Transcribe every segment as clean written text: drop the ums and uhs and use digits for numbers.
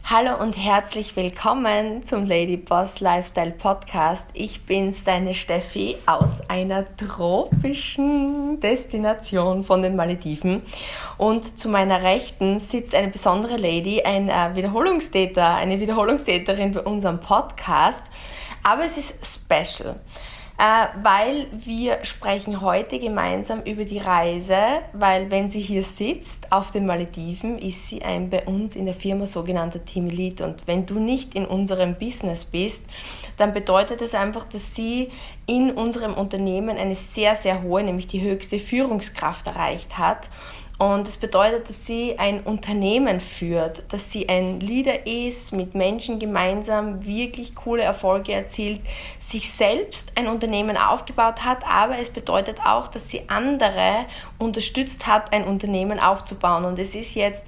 Hallo und herzlich willkommen zum Lady Boss Lifestyle Podcast. Ich bin's, deine Steffi aus einer tropischen Destination von den Malediven. Und zu meiner Rechten sitzt eine besondere Lady, eine Wiederholungstäterin bei unserem Podcast. Aber es ist special. Weil wir sprechen heute gemeinsam über die Reise, weil wenn sie hier sitzt auf den Malediven, ist sie ein bei uns in der Firma sogenannter Teamlead. Und wenn du nicht in unserem Business bist, dann bedeutet das einfach, dass sie in unserem Unternehmen eine sehr, sehr hohe, nämlich die höchste Führungskraft erreicht hat. Und das bedeutet, dass sie ein Unternehmen führt, dass sie ein Leader ist, mit Menschen gemeinsam wirklich coole Erfolge erzielt, sich selbst ein Unternehmen aufgebaut hat, aber es bedeutet auch, dass sie andere unterstützt hat, ein Unternehmen aufzubauen. Und es ist jetzt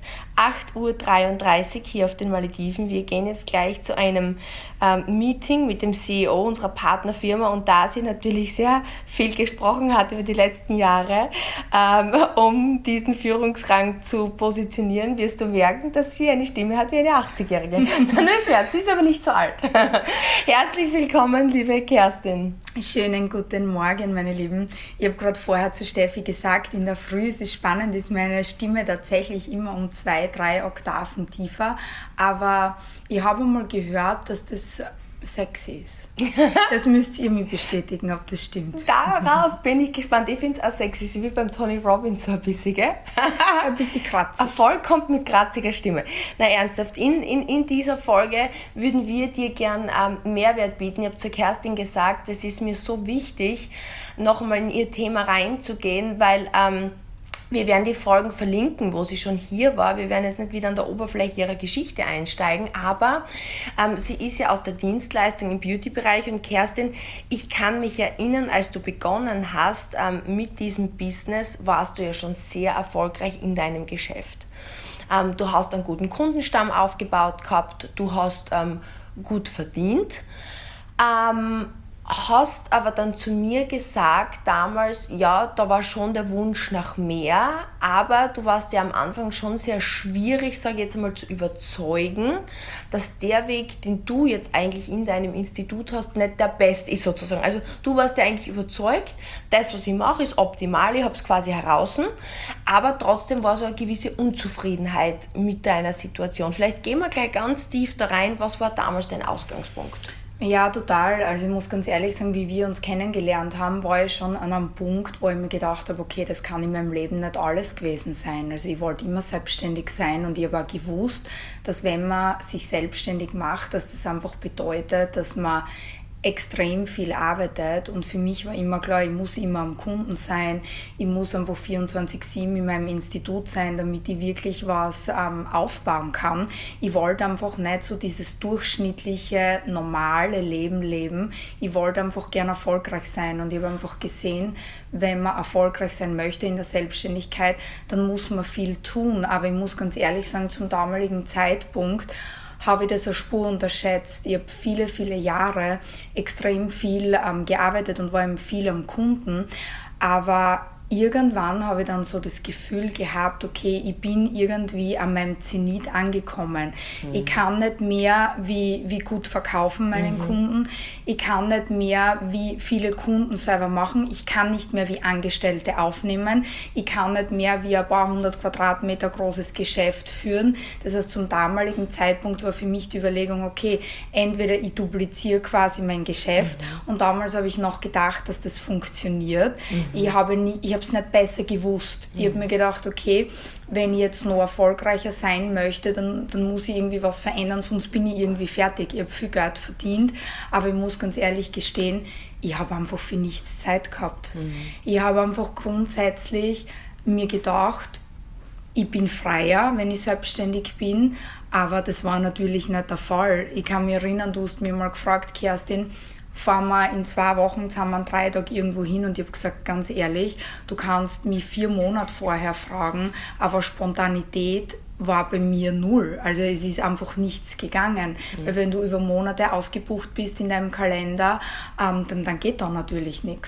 8:33 Uhr hier auf den Malediven. Wir gehen jetzt gleich zu einem Meeting mit dem CEO unserer Partnerfirma, und da sie natürlich sehr viel gesprochen hat über die letzten Jahre, um diesen Führungsrang zu positionieren, wirst du merken, dass sie eine Stimme hat wie eine 80-Jährige. Nur Scherz, sie ist aber nicht so alt. Herzlich willkommen, liebe Kerstin. Schönen guten Morgen, meine Lieben. Ich habe gerade vorher zu Steffi gesagt, in der Früh ist es spannend, ist meine Stimme tatsächlich immer um 2-3 Oktaven tiefer, aber ich habe mal gehört, dass das sexy ist. Das müsst ihr mir bestätigen, ob das stimmt. Darauf bin ich gespannt. Ich finde es auch sexy, so wie beim Tony Robbins so ein bisschen, gell? Ein bisschen kratzig. Erfolg kommt mit kratziger Stimme. Na ernsthaft, in dieser Folge würden wir dir gern Mehrwert bieten. Ich habe zu Kerstin gesagt, es ist mir so wichtig, noch einmal in ihr Thema reinzugehen, weil wir werden die Folgen verlinken, wo sie schon hier war. Wir werden jetzt nicht wieder an der Oberfläche ihrer Geschichte einsteigen, aber sie ist ja aus der Dienstleistung im Beauty-Bereich. Und Kerstin, ich kann mich erinnern, als du begonnen hast mit diesem Business, warst du ja schon sehr erfolgreich in deinem Geschäft. Du hast einen guten Kundenstamm aufgebaut gehabt, du hast gut verdient. Hast aber dann zu mir gesagt damals, ja, da war schon der Wunsch nach mehr, aber du warst ja am Anfang schon sehr schwierig, sage ich jetzt einmal, zu überzeugen, dass der Weg, den du jetzt eigentlich in deinem Institut hast, nicht der beste ist sozusagen. Also du warst ja eigentlich überzeugt, das, was ich mache, ist optimal, ich habe es quasi heraus, aber trotzdem war so eine gewisse Unzufriedenheit mit deiner Situation. Vielleicht gehen wir gleich ganz tief da rein, was war damals dein Ausgangspunkt? Ja, total. Also ich muss ganz ehrlich sagen, wie wir uns kennengelernt haben, war ich schon an einem Punkt, wo ich mir gedacht habe, okay, das kann in meinem Leben nicht alles gewesen sein. Also ich wollte immer selbstständig sein, und ich habe auch gewusst, dass wenn man sich selbstständig macht, dass das einfach bedeutet, dass man extrem viel arbeitet. Und für mich war immer klar, ich muss immer am Kunden sein, ich muss einfach 24/7 in meinem Institut sein, damit ich wirklich was aufbauen kann. Ich wollte einfach nicht so dieses durchschnittliche, normale Leben leben. Ich wollte einfach gerne erfolgreich sein, und ich habe einfach gesehen, wenn man erfolgreich sein möchte in der Selbstständigkeit, dann muss man viel tun. Aber ich muss ganz ehrlich sagen, zum damaligen Zeitpunkt habe ich das eine Spur unterschätzt. Ich habe viele, viele Jahre extrem viel gearbeitet und war eben viel am Kunden, aber irgendwann habe ich dann so das Gefühl gehabt, okay, ich bin irgendwie an meinem Zenit angekommen. Ich kann nicht mehr wie gut verkaufen meinen Kunden. Ich kann nicht mehr wie viele Kunden selber machen. Ich kann nicht mehr wie Angestellte aufnehmen. Ich kann nicht mehr wie ein paar 100 Quadratmeter großes Geschäft führen. Das heißt, zum damaligen Zeitpunkt war für mich die Überlegung, okay, entweder ich dupliziere quasi mein Geschäft, und damals habe ich noch gedacht, dass das funktioniert. Ich habe es nicht besser gewusst. Ich habe mir gedacht, okay, wenn ich jetzt noch erfolgreicher sein möchte, dann muss ich irgendwie was verändern, sonst bin ich irgendwie fertig. Ich habe viel Geld verdient, aber ich muss ganz ehrlich gestehen, ich habe einfach für nichts Zeit gehabt. Ich habe einfach grundsätzlich mir gedacht, ich bin freier, wenn ich selbstständig bin, aber das war natürlich nicht der Fall. Ich kann mich erinnern, du hast mir mal gefragt, Kerstin, fahren wir in 2 Wochen zusammen an 3 Tagen irgendwo hin, und ich habe gesagt, ganz ehrlich, du kannst mich 4 Monate vorher fragen, aber Spontanität war bei mir null. Also es ist einfach nichts gegangen. Weil wenn du über Monate ausgebucht bist in deinem Kalender, dann geht da natürlich nichts.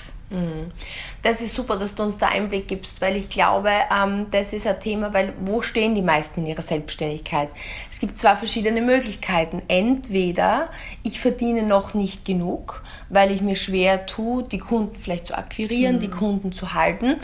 Das ist super, dass du uns da Einblick gibst, weil ich glaube, das ist ein Thema, weil wo stehen die meisten in ihrer Selbstständigkeit? Es gibt zwei verschiedene Möglichkeiten. Entweder ich verdiene noch nicht genug, weil ich mir schwer tue, die Kunden vielleicht zu akquirieren, die Kunden zu halten,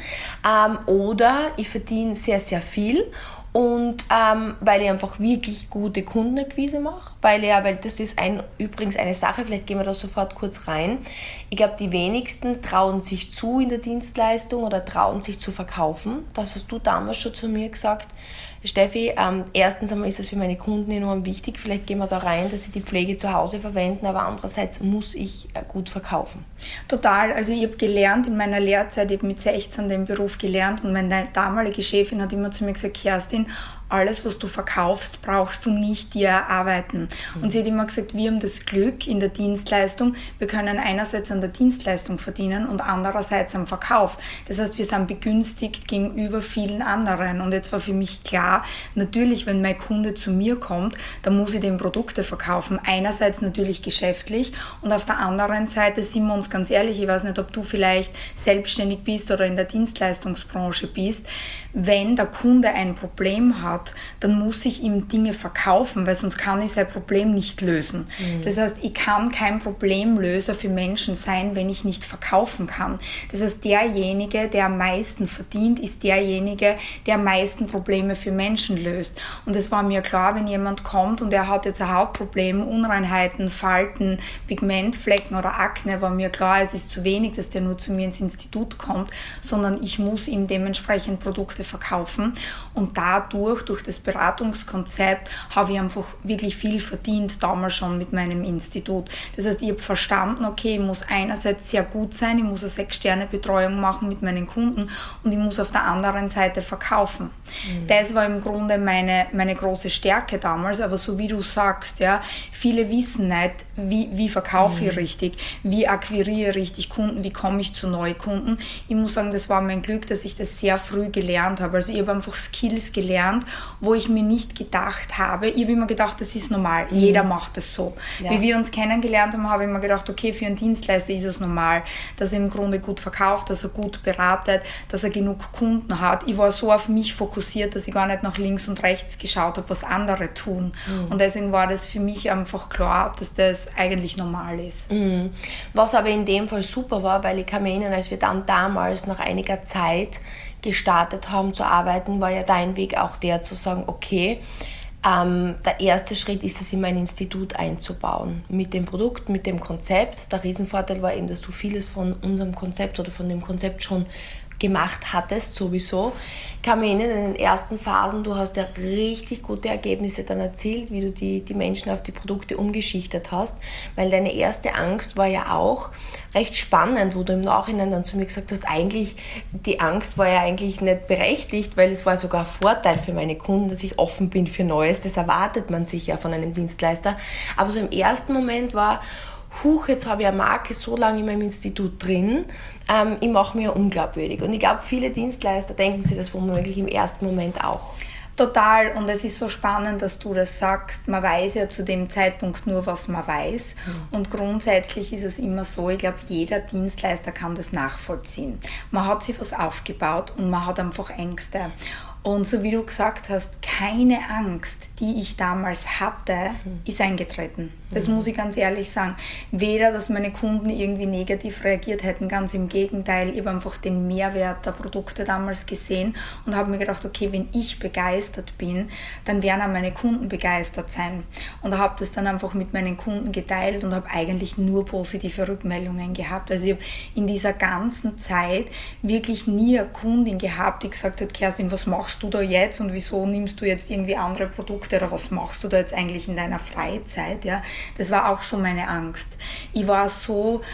oder ich verdiene sehr, sehr viel. Und weil ich einfach wirklich gute Kundenakquise mache, weil das ist übrigens eine Sache, vielleicht gehen wir da sofort kurz rein. Ich glaube, die wenigsten trauen sich zu in der Dienstleistung oder trauen sich zu verkaufen. Das hast du damals schon zu mir gesagt. Steffi, erstens einmal ist es für meine Kunden enorm wichtig, vielleicht gehen wir da rein, dass sie die Pflege zu Hause verwenden, aber andererseits muss ich gut verkaufen. Total, also ich habe gelernt in meiner Lehrzeit, ich habe mit 16 den Beruf gelernt und meine damalige Chefin hat immer zu mir gesagt, Kerstin, alles, was du verkaufst, brauchst du nicht dir erarbeiten. Und sie hat immer gesagt, wir haben das Glück in der Dienstleistung, wir können einerseits an der Dienstleistung verdienen und andererseits am Verkauf. Das heißt, wir sind begünstigt gegenüber vielen anderen. Und jetzt war für mich klar, natürlich, wenn mein Kunde zu mir kommt, dann muss ich dem Produkte verkaufen. Einerseits natürlich geschäftlich und auf der anderen Seite sind wir uns ganz ehrlich, ich weiß nicht, ob du vielleicht selbstständig bist oder in der Dienstleistungsbranche bist, wenn der Kunde ein Problem hat, dann muss ich ihm Dinge verkaufen, weil sonst kann ich sein Problem nicht lösen. Das heißt, ich kann kein Problemlöser für Menschen sein, wenn ich nicht verkaufen kann. Das heißt, derjenige, der am meisten verdient, ist derjenige, der am meisten Probleme für Menschen löst. Und es war mir klar, wenn jemand kommt und er hat jetzt ein Hautproblem, Unreinheiten, Falten, Pigmentflecken oder Akne, war mir klar, es ist zu wenig, dass der nur zu mir ins Institut kommt, sondern ich muss ihm dementsprechend Produkte verkaufen und dadurch, durch das Beratungskonzept, habe ich einfach wirklich viel verdient, damals schon mit meinem Institut. Das heißt, ich habe verstanden, okay, ich muss einerseits sehr gut sein, ich muss eine 6-Sterne-Betreuung machen mit meinen Kunden und ich muss auf der anderen Seite verkaufen. Das war im Grunde meine große Stärke damals, aber so wie du sagst, ja, viele wissen nicht, wie verkaufe ich richtig, wie akquiriere ich richtig Kunden, wie komme ich zu Neukunden. Ich muss sagen, das war mein Glück, dass ich das sehr früh gelernt habe. Also ich habe einfach Skills gelernt, wo ich mir nicht gedacht habe. Ich habe immer gedacht, das ist normal. Jeder macht das so. Ja. Wie wir uns kennengelernt haben, habe ich mir gedacht, okay, für einen Dienstleister ist es normal, dass er im Grunde gut verkauft, dass er gut beratet, dass er genug Kunden hat. Ich war so auf mich fokussiert, dass ich gar nicht nach links und rechts geschaut habe, was andere tun. Und deswegen war das für mich einfach klar, dass das eigentlich normal ist. Was aber in dem Fall super war, weil ich kann mich erinnern, als wir dann damals nach einiger Zeit gestartet haben zu arbeiten, war ja dein Weg auch der zu sagen, okay, der erste Schritt ist es, in mein Institut einzubauen. Mit dem Produkt, mit dem Konzept. Der Riesenvorteil war eben, dass du vieles von unserem Konzept oder von dem Konzept schon gemacht hattest, sowieso. Ich kann mich erinnern, in den ersten Phasen, du hast ja richtig gute Ergebnisse dann erzielt, wie du die Menschen auf die Produkte umgeschichtet hast, weil deine erste Angst war ja auch recht spannend, wo du im Nachhinein dann zu mir gesagt hast, eigentlich, die Angst war ja eigentlich nicht berechtigt, weil es war sogar ein Vorteil für meine Kunden, dass ich offen bin für Neues, das erwartet man sich ja von einem Dienstleister, aber so im ersten Moment war, jetzt habe ich eine Marke so lange in meinem Institut drin, ich mache mich ja unglaubwürdig. Und ich glaube, viele Dienstleister denken sich das womöglich im ersten Moment auch. Total, und es ist so spannend, dass du das sagst. Man weiß ja zu dem Zeitpunkt nur, was man weiß. Und grundsätzlich ist es immer so, ich glaube, jeder Dienstleister kann das nachvollziehen. Man hat sich was aufgebaut und man hat einfach Ängste. Und so wie du gesagt hast, keine Angst, die ich damals hatte, ist eingetreten. Das muss ich ganz ehrlich sagen. Weder, dass meine Kunden irgendwie negativ reagiert hätten, ganz im Gegenteil. Ich habe einfach den Mehrwert der Produkte damals gesehen und habe mir gedacht, okay, wenn ich begeistert bin, dann werden auch meine Kunden begeistert sein. Und habe das dann einfach mit meinen Kunden geteilt und habe eigentlich nur positive Rückmeldungen gehabt. Also ich habe in dieser ganzen Zeit wirklich nie eine Kundin gehabt, die gesagt hat, Kerstin, was machst du da jetzt und wieso nimmst du jetzt irgendwie andere Produkte oder was machst du da jetzt eigentlich in deiner Freizeit? Ja? Das war auch so meine Angst. Ich war so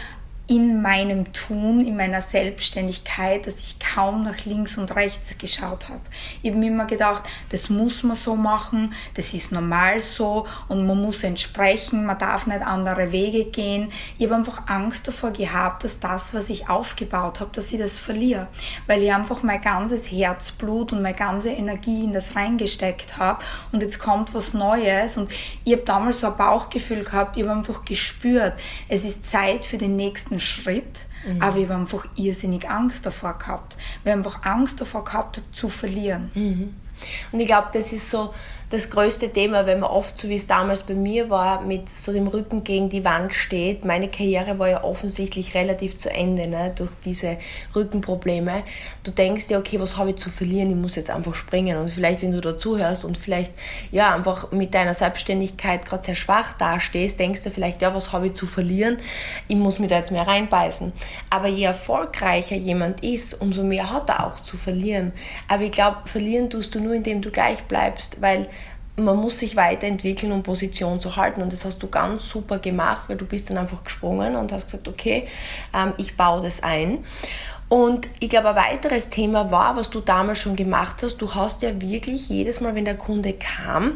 in meinem Tun, in meiner Selbstständigkeit, dass ich kaum nach links und rechts geschaut habe. Ich habe mir immer gedacht, das muss man so machen, das ist normal so und man muss entsprechen, man darf nicht andere Wege gehen. Ich habe einfach Angst davor gehabt, dass das, was ich aufgebaut habe, dass ich das verliere. Weil ich einfach mein ganzes Herzblut und meine ganze Energie in das reingesteckt habe und jetzt kommt was Neues und ich habe damals so ein Bauchgefühl gehabt, ich habe einfach gespürt, es ist Zeit für den nächsten Schritt, aber ich habe einfach irrsinnig Angst davor gehabt, weil ich einfach Angst davor gehabt habe, zu verlieren. Und ich glaube, das ist so das größte Thema, wenn man oft, so wie es damals bei mir war, mit so dem Rücken gegen die Wand steht. Meine Karriere war ja offensichtlich relativ zu Ende, ne, durch diese Rückenprobleme. Du denkst dir, okay, was habe ich zu verlieren? Ich muss jetzt einfach springen. Und vielleicht, wenn du dazuhörst und vielleicht ja einfach mit deiner Selbstständigkeit gerade sehr schwach dastehst, denkst du vielleicht, ja, was habe ich zu verlieren? Ich muss mich da jetzt mehr reinbeißen. Aber je erfolgreicher jemand ist, umso mehr hat er auch zu verlieren. Aber ich glaube, verlieren tust du nur, indem du gleich bleibst, weil man muss sich weiterentwickeln, um Position zu halten. Und das hast du ganz super gemacht, weil du bist dann einfach gesprungen und hast gesagt, okay, ich baue das ein. Und ich glaube, ein weiteres Thema war, was du damals schon gemacht hast, du hast ja wirklich jedes Mal, wenn der Kunde kam,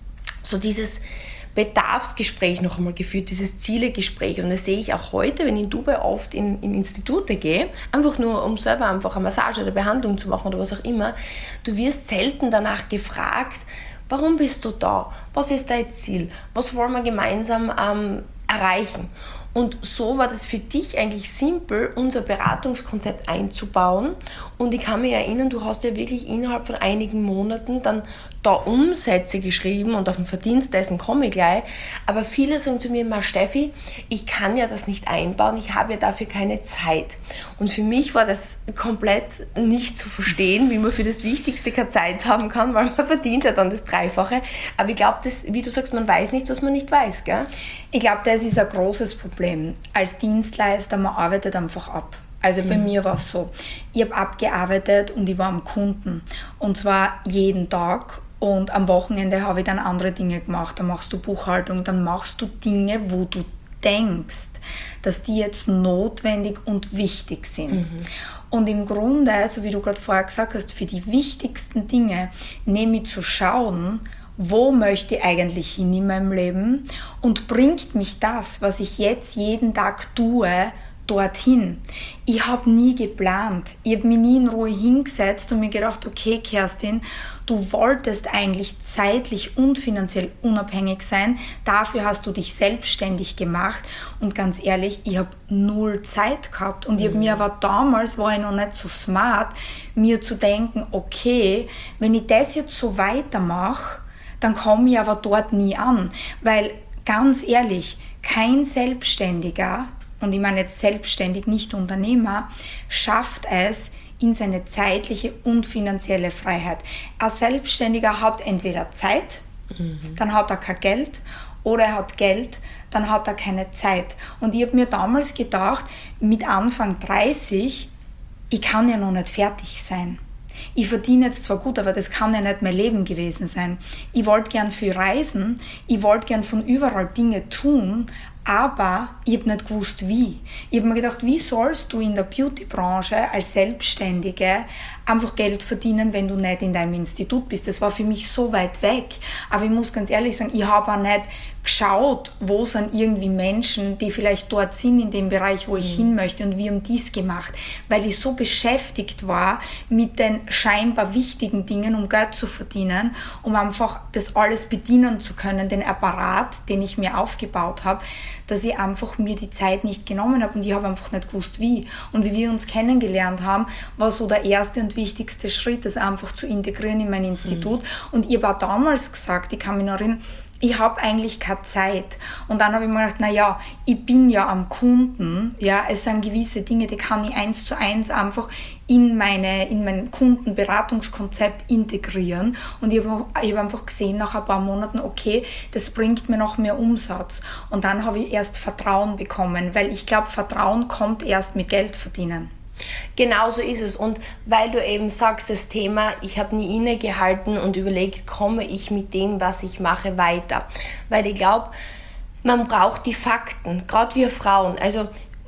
so dieses Bedarfsgespräch noch einmal geführt, dieses Zielegespräch. Und das sehe ich auch heute, wenn ich in Dubai oft in Institute gehe, einfach nur, um selber einfach eine Massage oder Behandlung zu machen oder was auch immer. Du wirst selten danach gefragt, warum bist du da? Was ist dein Ziel? Was wollen wir gemeinsam erreichen? Und so war das für dich eigentlich simpel, unser Beratungskonzept einzubauen. Und ich kann mich erinnern, du hast ja wirklich innerhalb von einigen Monaten dann da Umsätze geschrieben und auf den Verdienst dessen komme ich gleich. Aber viele sagen zu mir immer, Steffi, ich kann ja das nicht einbauen, ich habe ja dafür keine Zeit. Und für mich war das komplett nicht zu verstehen, wie man für das Wichtigste keine Zeit haben kann, weil man verdient ja dann das Dreifache. Aber ich glaube, wie du sagst, man weiß nicht, was man nicht weiß, gell? Ich glaube, das ist ein großes Problem. Als Dienstleister, man arbeitet einfach ab. Also bei mir war es so, ich habe abgearbeitet und ich war am Kunden. Und zwar jeden Tag. Und am Wochenende habe ich dann andere Dinge gemacht. Dann machst du Buchhaltung, dann machst du Dinge, wo du denkst, dass die jetzt notwendig und wichtig sind. Und im Grunde, so wie du gerade vorher gesagt hast, für die wichtigsten Dinge nämlich zu schauen, wo möchte ich eigentlich hin in meinem Leben und bringt mich das, was ich jetzt jeden Tag tue, dorthin. Ich habe nie geplant. Ich habe mich nie in Ruhe hingesetzt und mir gedacht, okay, Kerstin, du wolltest eigentlich zeitlich und finanziell unabhängig sein. Dafür hast du dich selbstständig gemacht. Und ganz ehrlich, ich habe 0 Zeit gehabt. Und ich habe mir aber damals, war ich noch nicht so smart, mir zu denken, okay, wenn ich das jetzt so weitermache, dann komme ich aber dort nie an. Weil, ganz ehrlich, kein Selbstständiger, und ich meine jetzt selbstständig, nicht Unternehmer, schafft es in seine zeitliche und finanzielle Freiheit. Ein Selbstständiger hat entweder Zeit, dann hat er kein Geld, oder er hat Geld, dann hat er keine Zeit. Und ich habe mir damals gedacht, mit Anfang 30, ich kann ja noch nicht fertig sein. Ich verdiene jetzt zwar gut, aber das kann ja nicht mein Leben gewesen sein. Ich wollte gern viel reisen, ich wollte gern von überall Dinge tun, aber ich habe nicht gewusst, wie. Ich habe mir gedacht, wie sollst du in der Beauty-Branche als Selbstständige einfach Geld verdienen, wenn du nicht in deinem Institut bist. Das war für mich so weit weg. Aber ich muss ganz ehrlich sagen, ich habe auch nicht geschaut, wo sind irgendwie Menschen, die vielleicht dort sind in dem Bereich, wo ich hin möchte, und wir haben dies gemacht, weil ich so beschäftigt war mit den scheinbar wichtigen Dingen, um Geld zu verdienen, um einfach das alles bedienen zu können, den Apparat, den ich mir aufgebaut habe, dass ich einfach mir die Zeit nicht genommen habe und ich habe einfach nicht gewusst, wie. Und wie wir uns kennengelernt haben, war so der erste und wichtigste Schritt, das einfach zu integrieren in mein Institut. Und ich habe auch damals gesagt, ich kann mich noch erinnern, ich habe eigentlich keine Zeit. Und dann habe ich mir gedacht, naja, ich bin ja am Kunden, ja, es sind gewisse Dinge, die kann ich 1:1 einfach in mein Kundenberatungskonzept integrieren. Und ich habe einfach gesehen nach ein paar Monaten, okay, das bringt mir noch mehr Umsatz. Und dann habe ich erst Vertrauen bekommen, weil ich glaube, Vertrauen kommt erst mit Geld verdienen. Genau so ist es. Und weil du eben sagst, das Thema, ich habe nie innegehalten und überlegt, komme ich mit dem, was ich mache, weiter. Weil ich glaube, man braucht die Fakten, gerade wir Frauen. Also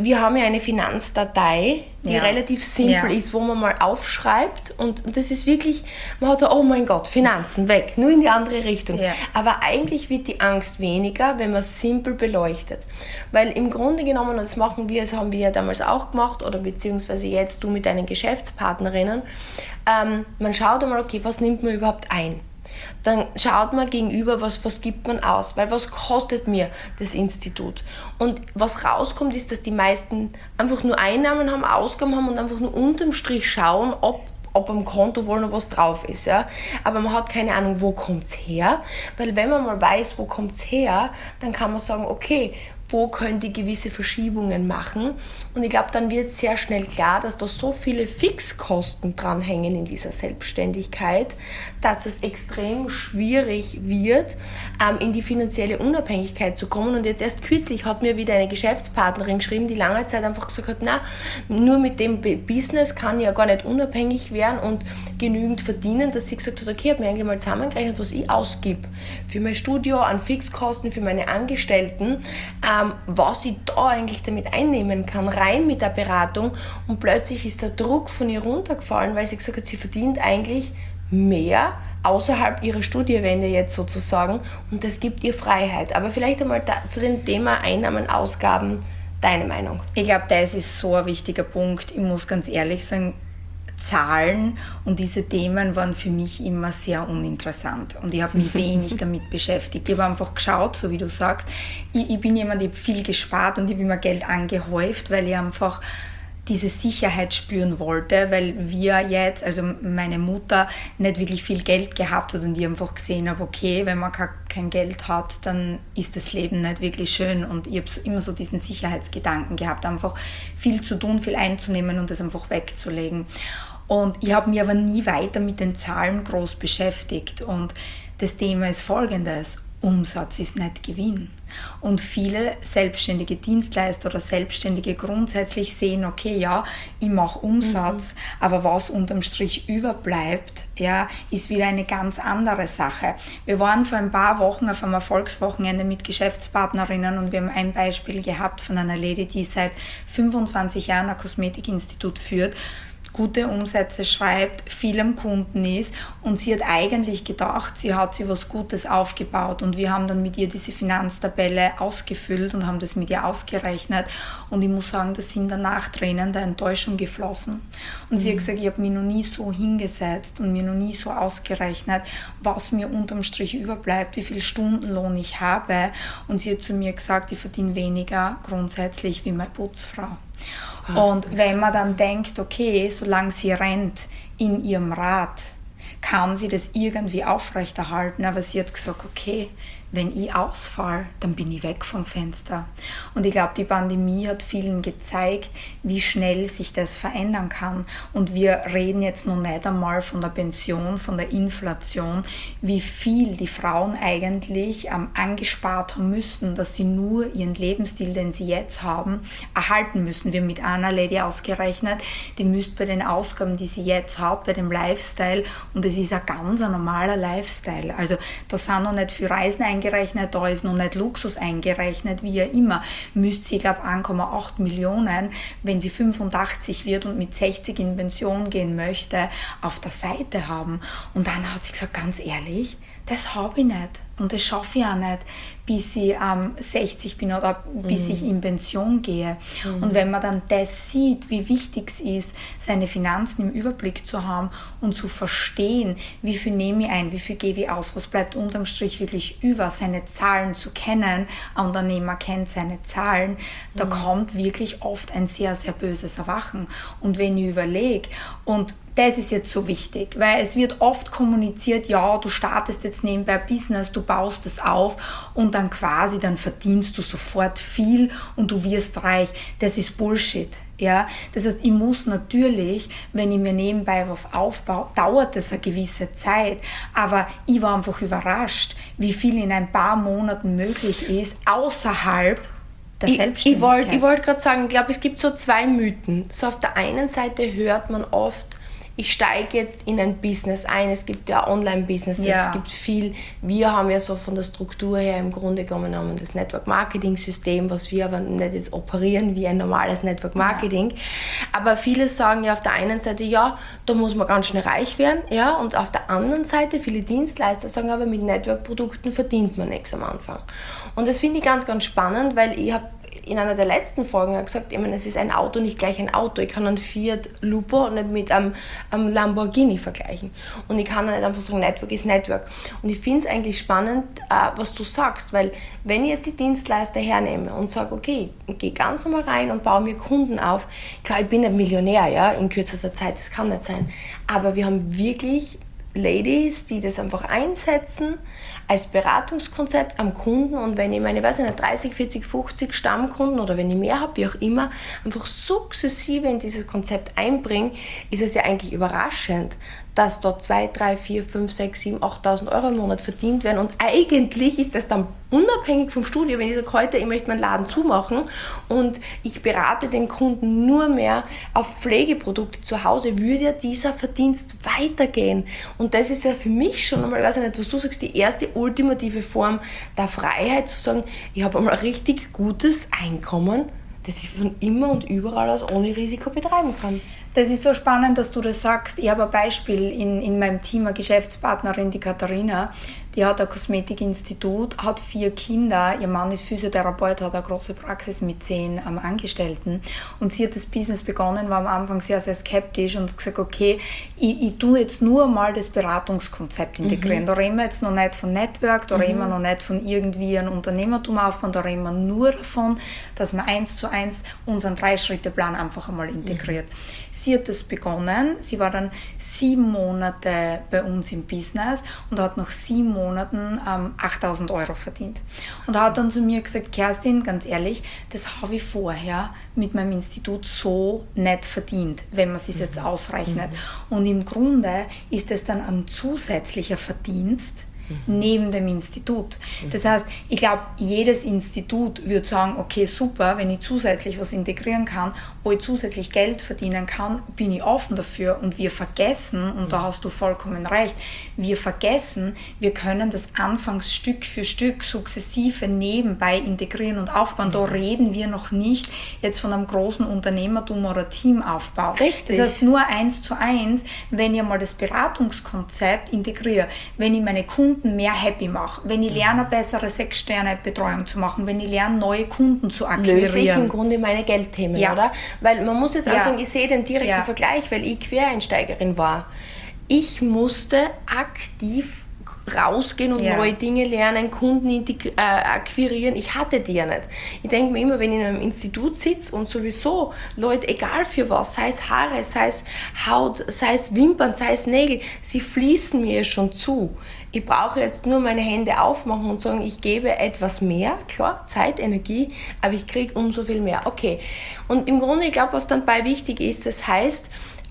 wir haben ja eine Finanzdatei, die relativ simpel Ja. ist, wo man mal aufschreibt und das ist wirklich, man hat da, oh mein Gott, Finanzen weg, nur in die andere Richtung. Ja. Aber eigentlich wird die Angst weniger, wenn man es simpel beleuchtet. Weil im Grunde genommen, und das machen wir, das haben wir ja damals auch gemacht oder beziehungsweise jetzt du mit deinen Geschäftspartnerinnen, man schaut einmal, okay, was nimmt man überhaupt ein? Dann schaut man gegenüber, was gibt man aus, weil was kostet mir das Institut? Und was rauskommt, ist, dass die meisten einfach nur Einnahmen haben, Ausgaben haben und einfach nur unterm Strich schauen, ob am Konto wohl noch was drauf ist. Ja? Aber man hat keine Ahnung, wo kommt es her, weil wenn man mal weiß, wo kommt es her, dann kann man sagen, okay, wo könnte ich gewisse Verschiebungen machen. Und ich glaube, dann wird sehr schnell klar, dass da so viele Fixkosten dranhängen in dieser Selbstständigkeit, dass es extrem schwierig wird, in die finanzielle Unabhängigkeit zu kommen. Und jetzt erst kürzlich hat mir wieder eine Geschäftspartnerin geschrieben, die lange Zeit einfach gesagt hat, na, nur mit dem Business kann ich ja gar nicht unabhängig werden und genügend verdienen, dass sie gesagt hat, okay, ich habe mir eigentlich mal zusammengerechnet, was ich ausgebe für mein Studio, an Fixkosten, für meine Angestellten, was ich da eigentlich damit einnehmen kann, rein mit der Beratung. Und plötzlich ist der Druck von ihr runtergefallen, weil sie gesagt hat, sie verdient eigentlich mehr außerhalb ihrer Studiewände jetzt sozusagen und das gibt ihr Freiheit. Aber vielleicht einmal zu dem Thema Einnahmen, Ausgaben, deine Meinung? Ich glaube, das ist so ein wichtiger Punkt. Ich muss ganz ehrlich sagen, Zahlen und diese Themen waren für mich immer sehr uninteressant und ich habe mich wenig damit beschäftigt. Ich habe einfach geschaut, so wie du sagst, ich bin jemand, ich habe viel gespart und ich habe immer Geld angehäuft, weil ich einfach diese Sicherheit spüren wollte, weil wir jetzt, also meine Mutter, nicht wirklich viel Geld gehabt hat und ich einfach gesehen habe, okay, wenn man kein Geld hat, dann ist das Leben nicht wirklich schön und ich habe immer so diesen Sicherheitsgedanken gehabt, einfach viel zu tun, viel einzunehmen und das einfach wegzulegen. Und ich habe mich aber nie weiter mit den Zahlen groß beschäftigt und das Thema ist folgendes: Umsatz ist nicht Gewinn. Und viele selbstständige Dienstleister oder Selbstständige grundsätzlich sehen, okay, ja, ich mache Umsatz, aber was unterm Strich überbleibt, ja, ist wieder eine ganz andere Sache. Wir waren vor ein paar Wochen auf einem Erfolgswochenende mit Geschäftspartnerinnen und wir haben ein Beispiel gehabt von einer Lady, die seit 25 Jahren ein Kosmetikinstitut führt, gute Umsätze schreibt, viel am Kunden ist und sie hat eigentlich gedacht, sie hat sich was Gutes aufgebaut und wir haben dann mit ihr diese Finanztabelle ausgefüllt und haben das mit ihr ausgerechnet und ich muss sagen, da sind danach Tränen der Enttäuschung geflossen und sie hat gesagt, ich habe mich noch nie so hingesetzt und mir noch nie so ausgerechnet, was mir unterm Strich überbleibt, wie viel Stundenlohn ich habe und sie hat zu mir gesagt, ich verdiene weniger grundsätzlich wie meine Putzfrau. Und wenn man dann denkt, okay, solange sie rennt in ihrem Rad, kann sie das irgendwie aufrechterhalten. Aber sie hat gesagt, okay, wenn ich ausfall, dann bin ich weg vom Fenster. Und ich glaube, die Pandemie hat vielen gezeigt, wie schnell sich das verändern kann. Und wir reden jetzt noch nicht einmal von der Pension, von der Inflation, wie viel die Frauen eigentlich angespart haben müssen, dass sie nur ihren Lebensstil, den sie jetzt haben, erhalten müssen. Wir haben mit einer Lady ausgerechnet, die müsste bei den Ausgaben, die sie jetzt hat, bei dem Lifestyle, und es ist ein ganz normaler Lifestyle. Also da sind noch nicht viel Reisen eingerechnet, da ist noch nicht Luxus eingerechnet, wie ja immer, müsste sie, glaube ich, 1,8 Millionen, wenn sie 85 wird und mit 60 in Pension gehen möchte, auf der Seite haben. Und dann hat sie gesagt, ganz ehrlich, das habe ich nicht und das schaffe ich auch nicht, bis ich 60 bin oder bis ich in Pension gehe. Und wenn man dann das sieht, wie wichtig es ist, seine Finanzen im Überblick zu haben und zu verstehen, wie viel nehme ich ein, wie viel gebe ich aus, was bleibt unterm Strich wirklich über, seine Zahlen zu kennen, ein Unternehmer kennt seine Zahlen, da kommt wirklich oft ein sehr, sehr böses Erwachen. Und wenn ich überlege, und das ist jetzt so wichtig, weil es wird oft kommuniziert, ja, du startest jetzt nebenbei Business, du baust es auf und dann quasi, dann verdienst du sofort viel und du wirst reich. Das ist Bullshit. Ja? Das heißt, ich muss natürlich, wenn ich mir nebenbei was aufbaue, dauert das eine gewisse Zeit, aber ich war einfach überrascht, wie viel in ein paar Monaten möglich ist, außerhalb der Selbstständigkeit. Ich wollte gerade sagen, ich glaube, es gibt so zwei Mythen. So auf der einen Seite hört man oft, ich steige jetzt in ein Business ein. Es gibt ja Online-Businesses, es gibt viel. Wir haben ja so von der Struktur her im Grunde genommen das Network-Marketing-System, was wir aber nicht jetzt operieren wie ein normales Network-Marketing. Aber viele sagen ja auf der einen Seite, ja, da muss man ganz schnell reich werden, ja, und auf der anderen Seite, viele Dienstleister sagen aber, mit Network-Produkten verdient man nichts am Anfang. Und das finde ich ganz, ganz spannend, weil ich habe in einer der letzten Folgen gesagt, ich meine, es ist ein Auto nicht gleich ein Auto. Ich kann einen Fiat Lupo nicht mit einem Lamborghini vergleichen. Und ich kann nicht einfach sagen, Network ist Network. Und ich finde es eigentlich spannend, was du sagst, weil wenn ich jetzt die Dienstleister hernehme und sage, okay, ich gehe ganz normal rein und baue mir Kunden auf, klar, ich bin nicht Millionär, ja, in kürzester Zeit, das kann nicht sein, aber wir haben wirklich Ladies, die das einfach einsetzen als Beratungskonzept am Kunden, und wenn ich meine, weiß ich nicht, 30, 40, 50 Stammkunden oder wenn ich mehr habe, wie auch immer, einfach sukzessive in dieses Konzept einbringe, ist es ja eigentlich überraschend, dass dort 2, 3, 4, 5, 6, 7, 8.000 Euro im Monat verdient werden, und eigentlich ist das dann unabhängig vom Studio, wenn ich sage, heute, ich möchte meinen Laden zumachen und ich berate den Kunden nur mehr auf Pflegeprodukte zu Hause, würde ja dieser Verdienst weitergehen. Und das ist ja für mich schon einmal, ich weiß nicht, was du sagst, die erste ultimative Form der Freiheit, zu sagen, ich habe einmal ein richtig gutes Einkommen, das ich von immer und überall aus ohne Risiko betreiben kann. Das ist so spannend, dass du das sagst. Ich habe ein Beispiel in meinem Team, eine Geschäftspartnerin, die Katharina, die hat ein Kosmetikinstitut, hat 4 Kinder, ihr Mann ist Physiotherapeut, hat eine große Praxis mit 10 Angestellten, und sie hat das Business begonnen, war am Anfang sehr, sehr skeptisch und hat gesagt, okay, ich tue jetzt nur mal das Beratungskonzept integrieren. Da reden wir jetzt noch nicht von Network, da reden wir noch nicht von irgendwie ein Unternehmertum aufbauen, da reden wir nur davon, dass man 1:1 unseren 3-Schritte-Plan einfach einmal integriert. Sie hat das begonnen, sie war dann 7 Monate bei uns im Business und hat nach 7 Monaten 8.000 Euro verdient. Und hat dann zu mir gesagt, Kerstin, ganz ehrlich, das habe ich vorher mit meinem Institut so nicht verdient, wenn man es jetzt ausrechnet. Und im Grunde ist es dann ein zusätzlicher Verdienst neben dem Institut. Das heißt, ich glaube, jedes Institut würde sagen, okay, super, wenn ich zusätzlich was integrieren kann, wo ich zusätzlich Geld verdienen kann, bin ich offen dafür. Und wir vergessen, und da hast du vollkommen recht, wir vergessen, wir können das anfangs Stück für Stück sukzessive nebenbei integrieren und aufbauen. Da reden wir noch nicht jetzt von einem großen Unternehmertum oder Teamaufbau. Richtig. Das heißt, nur 1:1, wenn ich mal das Beratungskonzept integriere, wenn ich meine Kunden mehr happy mache, wenn ich lerne, eine bessere 6-Sterne-Betreuung zu machen, wenn ich lerne, neue Kunden zu akquirieren. Löse ich im Grunde meine Geldthemen, oder? Weil man muss jetzt auch sagen, ich sehe den direkten Vergleich, weil ich Quereinsteigerin war. Ich musste aktiv rausgehen und neue Dinge lernen, Kunden akquirieren. Ich hatte die ja nicht. Ich denke mir immer, wenn ich in einem Institut sitze und sowieso Leute, egal für was, sei es Haare, sei es Haut, sei es Wimpern, sei es Nägel, sie fließen mir schon zu. Ich brauche jetzt nur meine Hände aufmachen und sagen, ich gebe etwas mehr, klar, Zeit, Energie, aber ich kriege umso viel mehr. Okay. Und im Grunde, ich glaube, was dann bei wichtig ist, das heißt,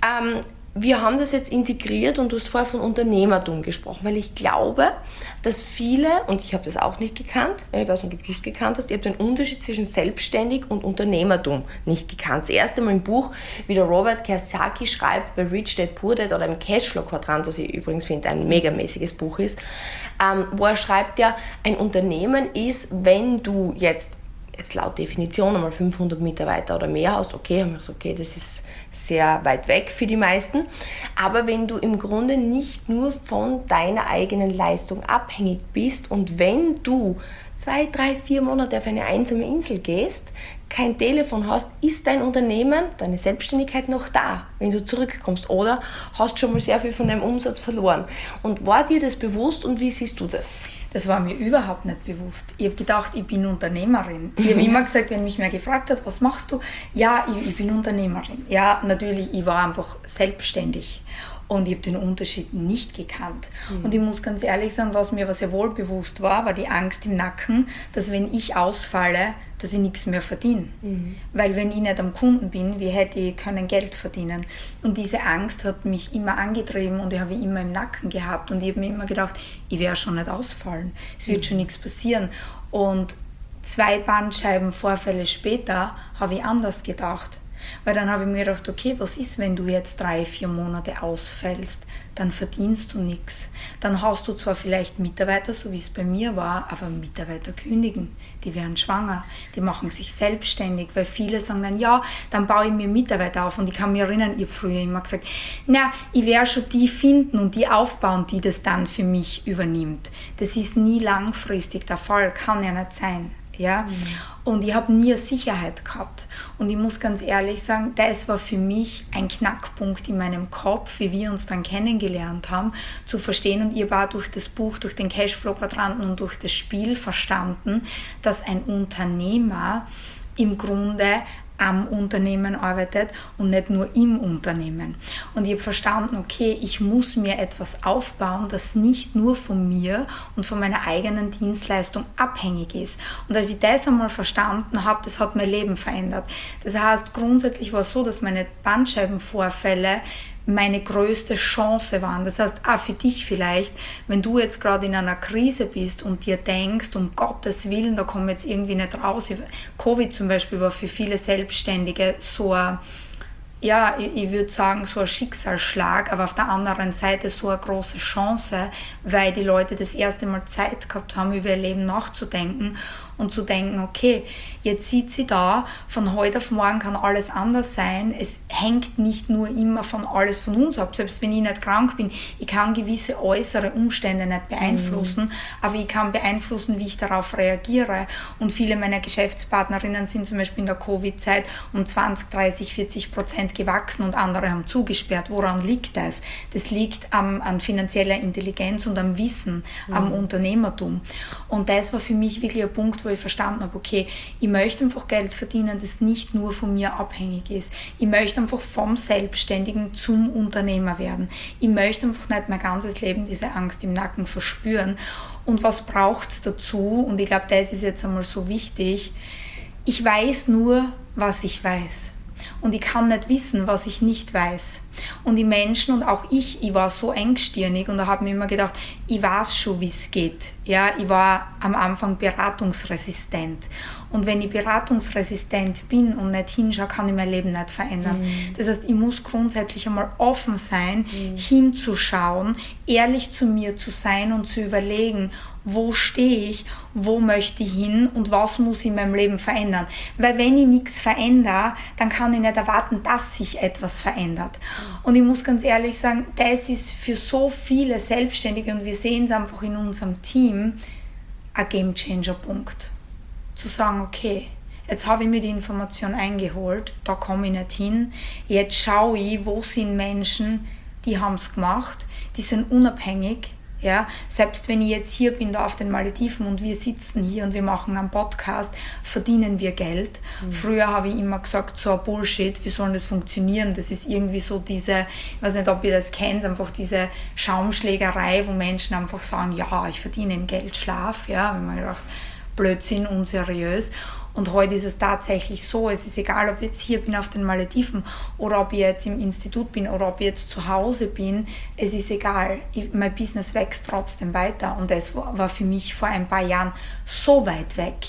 wir haben das jetzt integriert, und du hast vorher von Unternehmertum gesprochen, weil ich glaube, dass viele, und ich habe das auch nicht gekannt, ich weiß nicht, ob du es gekannt hast, ich habe den Unterschied zwischen selbstständig und Unternehmertum nicht gekannt. Das erste Mal im Buch, wie der Robert Kiyosaki schreibt, bei Rich Dad Poor Dad oder im Cashflow-Quadrant, was ich übrigens finde, ein megamäßiges Buch ist, wo er schreibt ja, ein Unternehmen ist, wenn du jetzt laut Definition einmal 500 Mitarbeiter oder mehr hast, okay, haben wir gesagt, okay, das ist sehr weit weg für die meisten, aber wenn du im Grunde nicht nur von deiner eigenen Leistung abhängig bist und wenn du 2, 3, 4 Monate auf eine einsame Insel gehst, kein Telefon hast, ist dein Unternehmen, deine Selbstständigkeit noch da, wenn du zurückkommst, oder hast schon mal sehr viel von deinem Umsatz verloren. Und war dir das bewusst und wie siehst du das? Das war mir überhaupt nicht bewusst. Ich habe gedacht, ich bin Unternehmerin. Ich habe immer gesagt, wenn mich wer gefragt hat, was machst du? Ja, ich bin Unternehmerin. Ja, natürlich, ich war einfach selbstständig. Und ich habe den Unterschied nicht gekannt. Und ich muss ganz ehrlich sagen, was mir aber sehr wohl bewusst war die Angst im Nacken, dass wenn ich ausfalle, dass ich nichts mehr verdiene. Weil wenn ich nicht am Kunden bin, wie hätte ich können Geld verdienen? Und diese Angst hat mich immer angetrieben und ich habe immer im Nacken gehabt. Und ich habe mir immer gedacht, ich werde schon nicht ausfallen. Es wird schon nichts passieren. Und 2 Bandscheibenvorfälle später habe ich anders gedacht. Weil dann habe ich mir gedacht, okay, was ist, wenn du jetzt 3-4 Monate ausfällst? Dann verdienst du nichts. Dann hast du zwar vielleicht Mitarbeiter, so wie es bei mir war, aber Mitarbeiter kündigen. Die werden schwanger, die machen sich selbstständig, weil viele sagen dann, ja, dann baue ich mir Mitarbeiter auf. Und ich kann mich erinnern, ich habe früher immer gesagt, na, ich werde schon die finden und die aufbauen, die das dann für mich übernimmt. Das ist nie langfristig der Fall, kann ja nicht sein. Ja? Und ich habe nie eine Sicherheit gehabt. Und ich muss ganz ehrlich sagen, das war für mich ein Knackpunkt in meinem Kopf, wie wir uns dann kennengelernt haben, zu verstehen. Und ich habe auch durch das Buch, durch den Cashflow-Quadranten und durch das Spiel verstanden, dass ein Unternehmer im Grunde am Unternehmen arbeitet und nicht nur im Unternehmen. Und ich habe verstanden, okay, ich muss mir etwas aufbauen, das nicht nur von mir und von meiner eigenen Dienstleistung abhängig ist. Und als ich das einmal verstanden habe, das hat mein Leben verändert. Das heißt, grundsätzlich war es so, dass meine Bandscheibenvorfälle meine größte Chance waren. Das heißt, auch für dich vielleicht, wenn du jetzt gerade in einer Krise bist und dir denkst, um Gottes Willen, da komme ich jetzt irgendwie nicht raus. Covid zum Beispiel war für viele Selbstständige so ein, ja, ich würde sagen, so ein Schicksalsschlag, aber auf der anderen Seite so eine große Chance, weil die Leute das erste Mal Zeit gehabt haben, über ihr Leben nachzudenken und zu denken, okay, jetzt sitzt sie da, von heute auf morgen kann alles anders sein, es hängt nicht nur immer von alles von uns ab, selbst wenn ich nicht krank bin, ich kann gewisse äußere Umstände nicht beeinflussen, aber ich kann beeinflussen, wie ich darauf reagiere. Und viele meiner Geschäftspartnerinnen sind zum Beispiel in der Covid-Zeit um 20, 30, 40% gewachsen und andere haben zugesperrt. Woran liegt das? Das liegt an finanzieller Intelligenz und am Wissen, am Unternehmertum. Und das war für mich wirklich ein Punkt, wo ich verstanden habe, okay, ich möchte einfach Geld verdienen, das nicht nur von mir abhängig ist. Ich möchte einfach vom Selbstständigen zum Unternehmer werden. Ich möchte einfach nicht mein ganzes Leben diese Angst im Nacken verspüren. Und was braucht es dazu? Und ich glaube, das ist jetzt einmal so wichtig. Ich weiß nur, was ich weiß. Und ich kann nicht wissen, was ich nicht weiß. Und die Menschen und auch ich war so engstirnig und da habe ich mir immer gedacht, ich weiß schon, wie es geht. Ja, ich war am Anfang beratungsresistent. Und wenn ich beratungsresistent bin und nicht hinschaue, kann ich mein Leben nicht verändern. Das heißt, ich muss grundsätzlich einmal offen sein, hinzuschauen, ehrlich zu mir zu sein und zu überlegen, wo stehe ich, wo möchte ich hin und was muss ich in meinem Leben verändern. Weil wenn ich nichts verändere, dann kann ich nicht erwarten, dass sich etwas verändert. Und ich muss ganz ehrlich sagen, das ist für so viele Selbstständige und wir sehen es einfach in unserem Team, ein Gamechanger-Punkt. Zu sagen, okay, jetzt habe ich mir die Information eingeholt, da komme ich nicht hin, jetzt schaue ich, wo sind Menschen, die haben es gemacht, die sind unabhängig. Ja, selbst wenn ich jetzt hier bin, da auf den Malediven und wir sitzen hier und wir machen einen Podcast, verdienen wir Geld. Früher habe ich immer gesagt, so ein Bullshit, wie soll das funktionieren? Das ist irgendwie so diese, ich weiß nicht, ob ihr das kennt, einfach diese Schaumschlägerei, wo Menschen einfach sagen, ja, ich verdiene im Geldschlaf. Ja, wenn man gedacht, Blödsinn, unseriös. Und heute ist es tatsächlich so, es ist egal, ob ich jetzt hier bin auf den Malediven oder ob ich jetzt im Institut bin oder ob ich jetzt zu Hause bin, es ist egal, mein Business wächst trotzdem weiter und das war für mich vor ein paar Jahren so weit weg,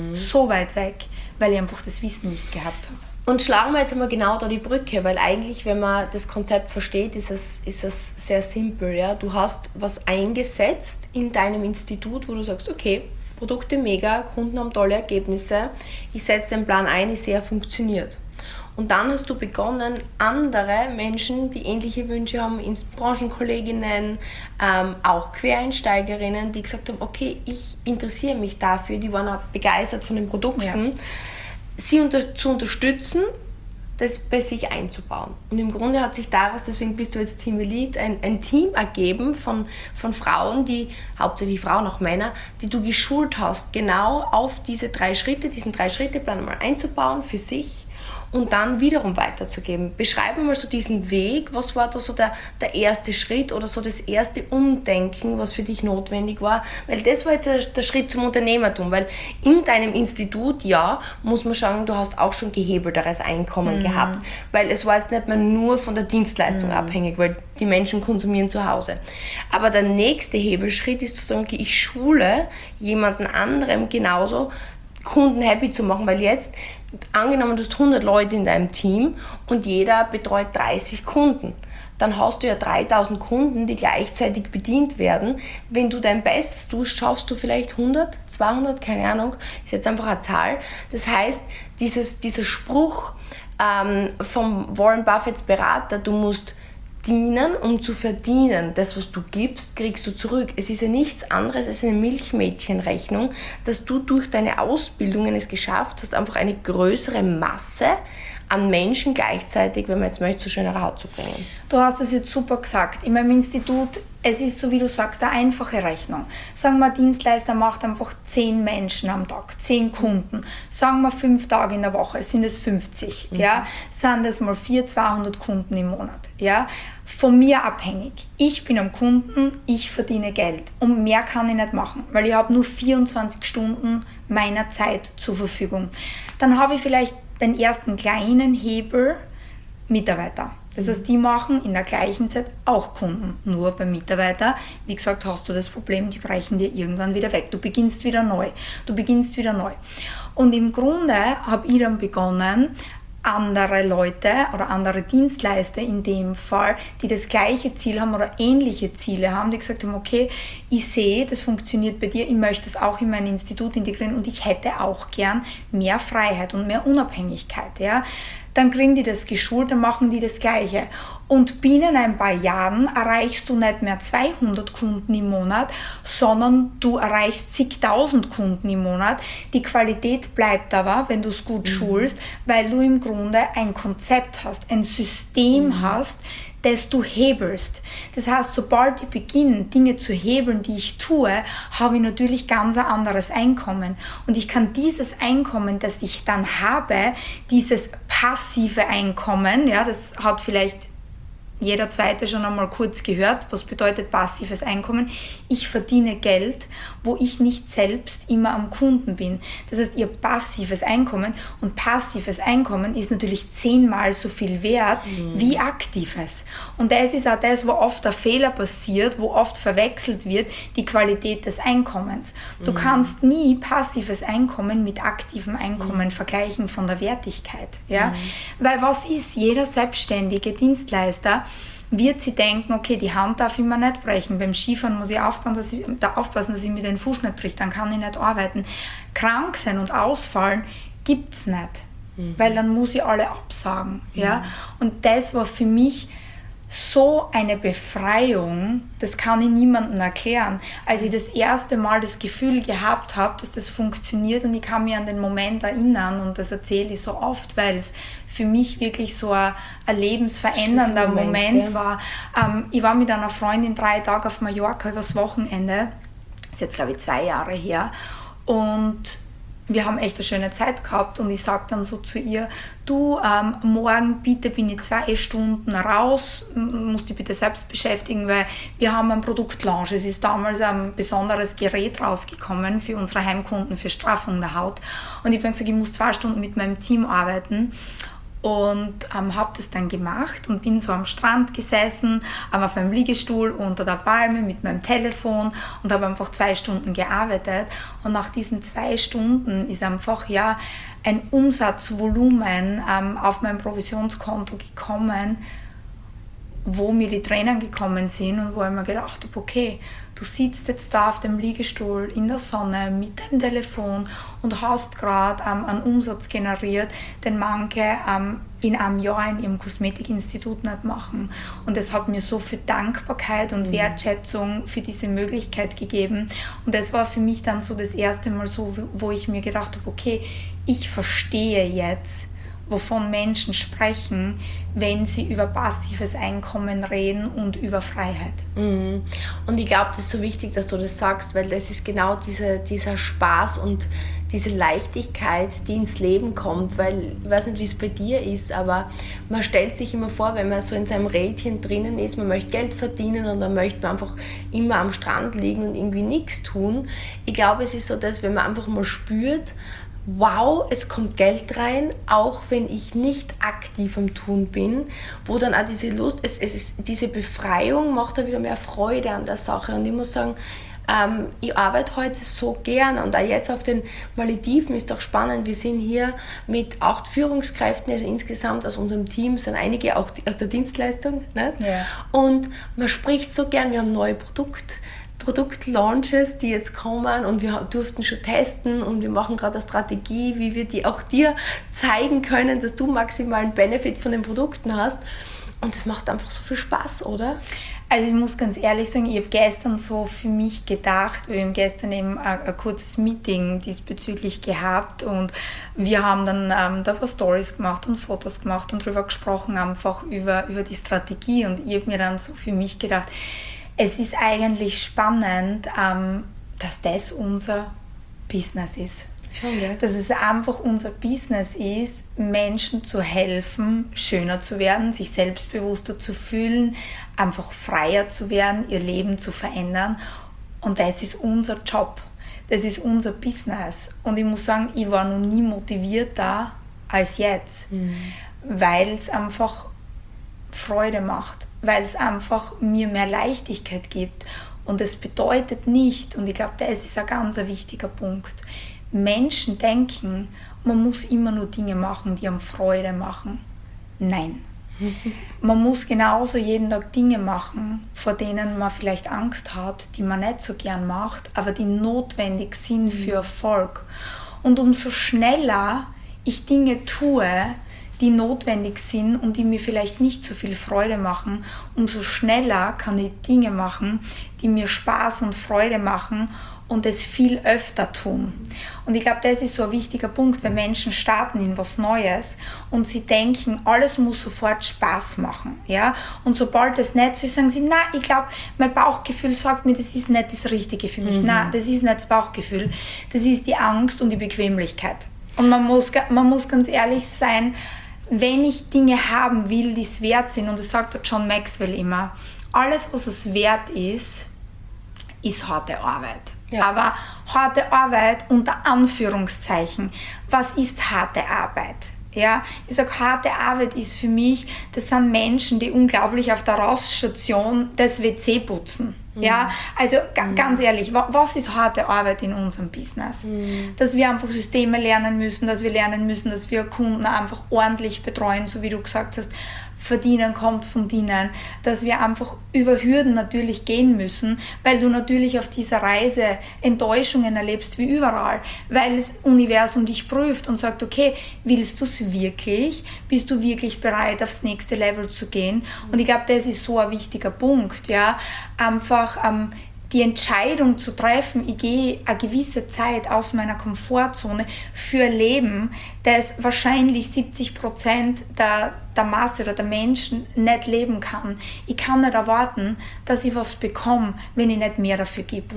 weil ich einfach das Wissen nicht gehabt habe. Und schlagen wir jetzt einmal genau da die Brücke, weil eigentlich, wenn man das Konzept versteht, ist es sehr simpel. Ja? Du hast was eingesetzt in deinem Institut, wo du sagst, okay, Produkte mega, Kunden haben tolle Ergebnisse, ich setze den Plan ein, ich sehe, er funktioniert. Und dann hast du begonnen, andere Menschen, die ähnliche Wünsche haben, Branchenkolleginnen, auch Quereinsteigerinnen, die gesagt haben, okay, ich interessiere mich dafür, die waren auch begeistert von den Produkten, sie zu unterstützen, das bei sich einzubauen. Und im Grunde hat sich daraus, deswegen bist du jetzt Team Elite, ein Team ergeben von Frauen, die, hauptsächlich Frauen, auch Männer, die du geschult hast, genau auf diesen 3-Schritte-Plan mal einzubauen für sich und dann wiederum weiterzugeben. Beschreibe mal so diesen Weg, was war da so der erste Schritt oder so das erste Umdenken, was für dich notwendig war, weil das war jetzt der Schritt zum Unternehmertum, weil in deinem Institut, ja, muss man sagen, du hast auch schon gehebelteres Einkommen gehabt, weil es war jetzt nicht mehr nur von der Dienstleistung abhängig, weil die Menschen konsumieren zu Hause. Aber der nächste Hebelschritt ist zu sagen, okay, ich schule jemanden anderem genauso, Kunden happy zu machen, weil jetzt, angenommen, du hast 100 Leute in deinem Team und jeder betreut 30 Kunden. Dann hast du ja 3000 Kunden, die gleichzeitig bedient werden. Wenn du dein Bestes tust, schaffst du vielleicht 100, 200, keine Ahnung, ist jetzt einfach eine Zahl. Das heißt, dieser Spruch vom Warren Buffetts Berater, du musst dienen, um zu verdienen. Das, was du gibst, kriegst du zurück. Es ist ja nichts anderes als eine Milchmädchenrechnung, dass du durch deine Ausbildungen es geschafft hast, einfach eine größere Masse an Menschen gleichzeitig, wenn man jetzt möchte, zu schönerer Haut zu bringen. Du hast es jetzt super gesagt. In meinem Institut, es ist so, wie du sagst, eine einfache Rechnung. Sagen wir, ein Dienstleister macht einfach 10 Menschen am Tag, 10 Kunden. Sagen wir 5 Tage in der Woche, sind es 50. Ja? Sind das mal 200 Kunden im Monat. Ja? Von mir abhängig. Ich bin am Kunden, ich verdiene Geld. Und mehr kann ich nicht machen, weil ich habe nur 24 Stunden meiner Zeit zur Verfügung. Dann habe ich vielleicht den ersten kleinen Hebel Mitarbeiter. Das heißt, die machen in der gleichen Zeit auch Kunden. Nur beim Mitarbeiter, wie gesagt, hast du das Problem, die brechen dir irgendwann wieder weg. Du beginnst wieder neu. Und im Grunde habe ich dann begonnen, andere Leute oder andere Dienstleister in dem Fall, die das gleiche Ziel haben oder ähnliche Ziele haben, die gesagt haben, okay, ich sehe, das funktioniert bei dir, ich möchte das auch in mein Institut integrieren und ich hätte auch gern mehr Freiheit und mehr Unabhängigkeit. Ja? Dann kriegen die das geschult, dann machen die das Gleiche. Und binnen ein paar Jahren erreichst du nicht mehr 200 Kunden im Monat, sondern du erreichst zigtausend Kunden im Monat. Die Qualität bleibt aber, wenn du es gut schulst, weil du im Grunde ein Konzept hast, ein System hast, das du hebelst. Das heißt, sobald ich beginne, Dinge zu hebeln, die ich tue, habe ich natürlich ganz ein anderes Einkommen. Und ich kann dieses Einkommen, das ich dann habe, dieses passive Einkommen, ja, das hat vielleicht jeder Zweite schon einmal kurz gehört, was bedeutet passives Einkommen. Ich verdiene Geld, wo ich nicht selbst immer am Kunden bin. Das heißt, ihr passives Einkommen, und passives Einkommen ist natürlich 10-mal so viel wert wie aktives. Und das ist auch das, wo oft der Fehler passiert, wo oft verwechselt wird, die Qualität des Einkommens. Du kannst nie passives Einkommen mit aktivem Einkommen vergleichen von der Wertigkeit. Ja? Weil was ist jeder selbstständige Dienstleister, wird sie denken, okay, die Hand darf ich mir nicht brechen, beim Skifahren muss ich aufpassen, dass ich mir den Fuß nicht bricht, dann kann ich nicht arbeiten. Krank sein und ausfallen gibt es nicht, weil dann muss ich alle absagen. Ja? Und das war für mich so eine Befreiung, das kann ich niemandem erklären. Als ich das erste Mal das Gefühl gehabt habe, dass das funktioniert, und ich kann mich an den Moment erinnern, und das erzähle ich so oft, weil es für mich wirklich so ein lebensverändernder Moment war. Ich war mit einer Freundin 3 Tage auf Mallorca übers Wochenende, das ist jetzt glaube ich 2 Jahre her, und wir haben echt eine schöne Zeit gehabt, und ich sage dann so zu ihr, du, morgen bitte bin ich 2 Stunden raus, musst dich bitte selbst beschäftigen, weil wir haben einen Produktlaunch. Es ist damals ein besonderes Gerät rausgekommen für unsere Heimkunden, für Straffung der Haut. Und ich habe gesagt, ich muss 2 Stunden mit meinem Team arbeiten. Und habe das dann gemacht und bin so am Strand gesessen, auf einem Liegestuhl unter der Palme mit meinem Telefon und habe einfach 2 Stunden gearbeitet. Und nach diesen 2 Stunden ist einfach ein Umsatzvolumen auf mein Provisionskonto gekommen, wo mir die Tränen gekommen sind und wo ich mir gedacht habe, okay, du sitzt jetzt da auf dem Liegestuhl in der Sonne mit deinem Telefon und hast gerade einen Umsatz generiert, den manche in einem Jahr in ihrem Kosmetikinstitut nicht machen. Und es hat mir so viel Dankbarkeit und Wertschätzung für diese Möglichkeit gegeben. Und das war für mich dann so das erste Mal so, wo ich mir gedacht habe, okay, ich verstehe jetzt, wovon Menschen sprechen, wenn sie über passives Einkommen reden und über Freiheit. Und ich glaube, das ist so wichtig, dass du das sagst, weil das ist genau dieser Spaß und diese Leichtigkeit, die ins Leben kommt, weil ich weiß nicht, wie es bei dir ist, aber man stellt sich immer vor, wenn man so in seinem Rädchen drinnen ist, man möchte Geld verdienen und dann möchte man einfach immer am Strand liegen und irgendwie nichts tun. Ich glaube, es ist so, dass wenn man einfach mal spürt, wow, es kommt Geld rein, auch wenn ich nicht aktiv am Tun bin, wo dann auch diese Lust, diese Befreiung macht da wieder mehr Freude an der Sache. Und ich muss sagen, ich arbeite heute so gern und auch jetzt auf den Malediven ist doch spannend. Wir sind hier mit 8 Führungskräften, also insgesamt aus unserem Team sind einige auch aus der Dienstleistung. Nicht? Ja. Und man spricht so gern, wir haben neue Produktlaunches, die jetzt kommen und wir durften schon testen und wir machen gerade eine Strategie, wie wir die auch dir zeigen können, dass du maximalen Benefit von den Produkten hast. Und das macht einfach so viel Spaß, oder? Also ich muss ganz ehrlich sagen, ich habe gestern so für mich gedacht, wir haben gestern eben ein kurzes Meeting diesbezüglich gehabt und wir haben dann da ein paar Stories gemacht und Fotos gemacht und darüber gesprochen, einfach über die Strategie und ich habe mir dann so für mich gedacht, es ist eigentlich spannend, dass das unser Business ist. Schon, ja. Dass es einfach unser Business ist, Menschen zu helfen, schöner zu werden, sich selbstbewusster zu fühlen, einfach freier zu werden, ihr Leben zu verändern. Und das ist unser Job, das ist unser Business. Und ich muss sagen, ich war noch nie motivierter als jetzt, weil es einfach Freude macht, weil es einfach mir mehr Leichtigkeit gibt. Und es bedeutet nicht, und ich glaube, das ist ein ganz wichtiger Punkt, Menschen denken, man muss immer nur Dinge machen, die einem Freude machen. Nein. Man muss genauso jeden Tag Dinge machen, vor denen man vielleicht Angst hat, die man nicht so gern macht, aber die notwendig sind für Erfolg. Und umso schneller ich Dinge tue, die notwendig sind und die mir vielleicht nicht so viel Freude machen, umso schneller kann ich Dinge machen, die mir Spaß und Freude machen und es viel öfter tun. Und ich glaube, das ist so ein wichtiger Punkt, wenn Menschen starten in was Neues und sie denken, alles muss sofort Spaß machen. Ja? Und sobald das nicht so ist, sagen sie, nein, ich glaube, mein Bauchgefühl sagt mir, das ist nicht das Richtige für mich. Nein, das ist nicht das Bauchgefühl, das ist die Angst und die Bequemlichkeit. Und man muss ganz ehrlich sein, wenn ich Dinge haben will, die es wert sind, und das sagt der John Maxwell immer, alles, was es wert ist harte Arbeit. Ja. Aber harte Arbeit unter Anführungszeichen. Was ist harte Arbeit? Ja, ich sage, harte Arbeit ist für mich, das sind Menschen, die unglaublich auf der Raststation das WC putzen. Ja, also ganz ehrlich, was ist harte Arbeit in unserem Business? Dass wir einfach Systeme lernen müssen, dass wir Kunden einfach ordentlich betreuen, so wie du gesagt hast, Verdienen kommt von Dienen, dass wir einfach über Hürden natürlich gehen müssen, weil du natürlich auf dieser Reise Enttäuschungen erlebst wie überall, weil das Universum dich prüft und sagt, okay, willst du es wirklich? Bist du wirklich bereit, aufs nächste Level zu gehen? Und ich glaube, das ist so ein wichtiger Punkt, ja, einfach die Entscheidung zu treffen, ich gehe eine gewisse Zeit aus meiner Komfortzone für ein Leben, das wahrscheinlich 70% der Masse oder der Menschen nicht leben kann. Ich kann nicht erwarten, dass ich was bekomme, wenn ich nicht mehr dafür gebe.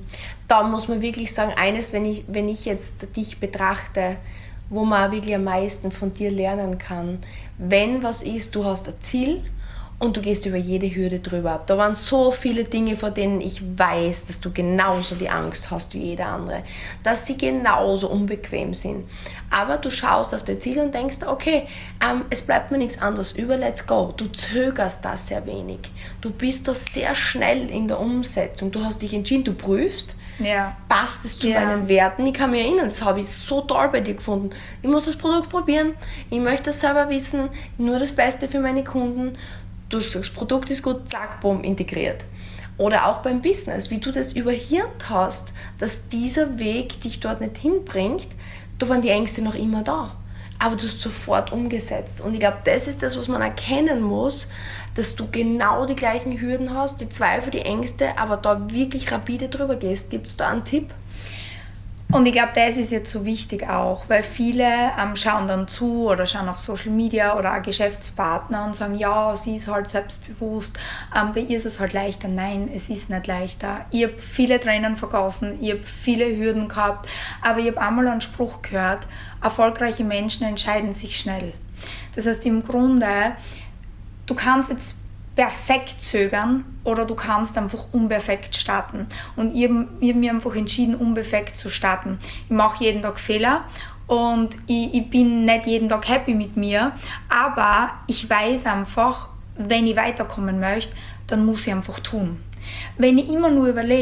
Da muss man wirklich sagen, eines, wenn ich jetzt dich betrachte, wo man wirklich am meisten von dir lernen kann, wenn was ist, du hast ein Ziel, und du gehst über jede Hürde drüber. Da waren so viele Dinge, vor denen ich weiß, dass du genauso die Angst hast wie jeder andere. Dass sie genauso unbequem sind. Aber du schaust auf dein Ziel und denkst, okay, es bleibt mir nichts anderes über, let's go. Du zögerst das sehr wenig. Du bist da sehr schnell in der Umsetzung. Du hast dich entschieden, du prüfst, passt es zu meinen Werten. Ich kann mich erinnern, das habe ich so toll bei dir gefunden. Ich muss das Produkt probieren, ich möchte es selber wissen, nur das Beste für meine Kunden. Du sagst, das Produkt ist gut, zack, bumm, integriert. Oder auch beim Business, wie du das überhirnt hast, dass dieser Weg dich dort nicht hinbringt, da waren die Ängste noch immer da. Aber du hast sofort umgesetzt. Und ich glaube, das ist das, was man erkennen muss, dass du genau die gleichen Hürden hast, die Zweifel, die Ängste, aber da wirklich rapide drüber gehst. Gibt es da einen Tipp? Und ich glaube, das ist jetzt so wichtig auch, weil viele schauen dann zu oder schauen auf Social Media oder auch Geschäftspartner und sagen, ja, sie ist halt selbstbewusst, bei ihr ist es halt leichter. Nein, es ist nicht leichter. Ich habe viele Tränen vergossen, ich habe viele Hürden gehabt, aber ich habe einmal einen Spruch gehört, erfolgreiche Menschen entscheiden sich schnell. Das heißt im Grunde, du kannst jetzt perfekt zögern oder du kannst einfach unperfekt starten. Und ich hab mir einfach entschieden, unperfekt zu starten. Ich mache jeden Tag Fehler und ich bin nicht jeden Tag happy mit mir, aber ich weiß einfach, wenn ich weiterkommen möchte, dann muss ich einfach tun. Wenn ich immer nur überlege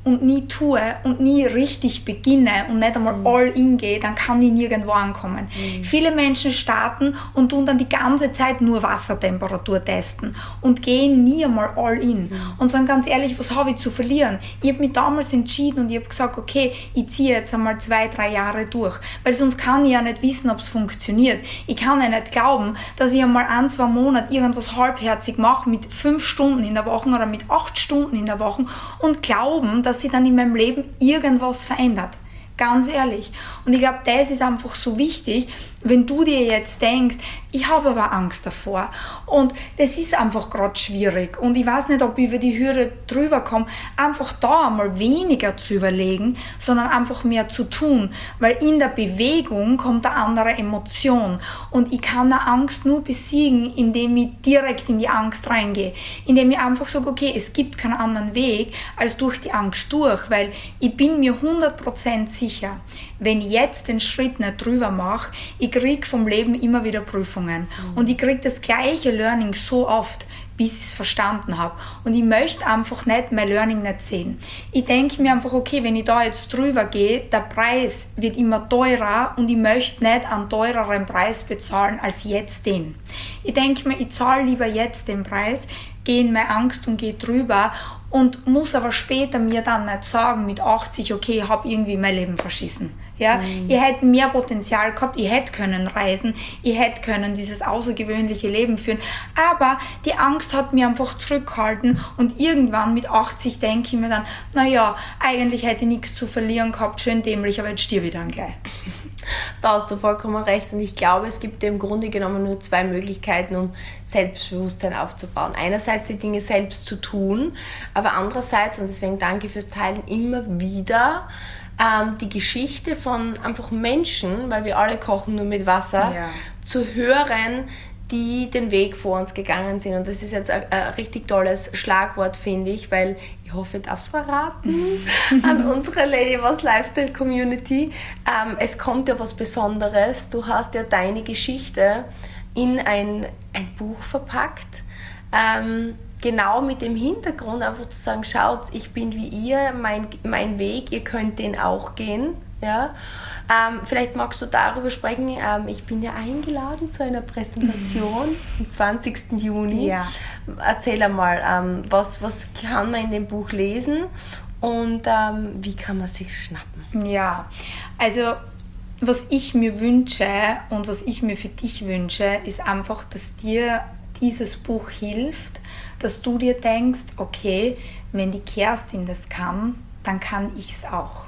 und nie tue und nie richtig beginne und nicht einmal all in gehe, dann kann ich nirgendwo ankommen. Viele Menschen starten und tun dann die ganze Zeit nur Wassertemperatur testen und gehen nie einmal all in. Und sagen ganz ehrlich, was habe ich zu verlieren? Ich habe mich damals entschieden und ich habe gesagt, okay, ich ziehe jetzt einmal 2-3 Jahre durch, weil sonst kann ich ja nicht wissen, ob es funktioniert. Ich kann ja nicht glauben, dass ich einmal 1-2 Monate irgendwas halbherzig mache mit 5 Stunden in der Woche oder mit 8 Stunden in der Woche und glauben, dass sich dann in meinem Leben irgendwas verändert. Ganz ehrlich. Und ich glaube, das ist einfach so wichtig, wenn du dir jetzt denkst, ich habe aber Angst davor und das ist einfach gerade schwierig und ich weiß nicht, ob ich über die Hürde drüber komme, einfach da einmal weniger zu überlegen, sondern einfach mehr zu tun, weil in der Bewegung kommt eine andere Emotion und ich kann eine Angst nur besiegen, indem ich direkt in die Angst reingehe, indem ich einfach sage, okay, es gibt keinen anderen Weg als durch die Angst durch, weil ich bin mir 100% sicher, wenn ich jetzt den Schritt nicht drüber mache, ich kriege vom Leben immer wieder Prüfungen. Und ich kriege das gleiche Learning so oft, bis ich es verstanden habe. Und ich möchte einfach nicht mein Learning nicht sehen. Ich denke mir einfach, okay, wenn ich da jetzt drüber gehe, der Preis wird immer teurer und ich möchte nicht einen teureren Preis bezahlen als jetzt den. Ich denke mir, ich zahle lieber jetzt den Preis, gehe in meine Angst und gehe drüber und muss aber später mir dann nicht sagen mit 80, okay, ich habe irgendwie mein Leben verschissen. Ja? Ich hätte mehr Potenzial gehabt, ich hätte können reisen, ich hätte können dieses außergewöhnliche Leben führen, aber die Angst hat mich einfach zurückgehalten und irgendwann mit 80 denke ich mir dann, naja, eigentlich hätte ich nichts zu verlieren gehabt, schön dämlich, aber jetzt stirb ich dann gleich. Da hast du vollkommen recht und ich glaube, es gibt im Grunde genommen nur 2 Möglichkeiten, um Selbstbewusstsein aufzubauen. Einerseits die Dinge selbst zu tun, aber andererseits, und deswegen danke fürs Teilen, immer wieder die Geschichte von einfach Menschen, weil wir alle kochen nur mit Wasser, zu hören, die den Weg vor uns gegangen sind. Und das ist jetzt ein richtig tolles Schlagwort, finde ich, weil ich hoffe, ich darf es verraten an unsere Lady Boss Lifestyle Community. Es kommt ja was Besonderes. Du hast ja deine Geschichte in ein Buch verpackt. Genau mit dem Hintergrund einfach zu sagen, schaut, ich bin wie ihr, mein Weg, ihr könnt den auch gehen. Ja? Vielleicht magst du darüber sprechen. Ich bin ja eingeladen zu einer Präsentation am 20. Juni. Ja. Erzähl einmal, was kann man in dem Buch lesen und wie kann man sich schnappen? Ja, also was ich mir wünsche und was ich mir für dich wünsche, ist einfach, dass dir dieses Buch hilft, dass du dir denkst, okay, wenn die Kerstin das kann, dann kann ich es auch.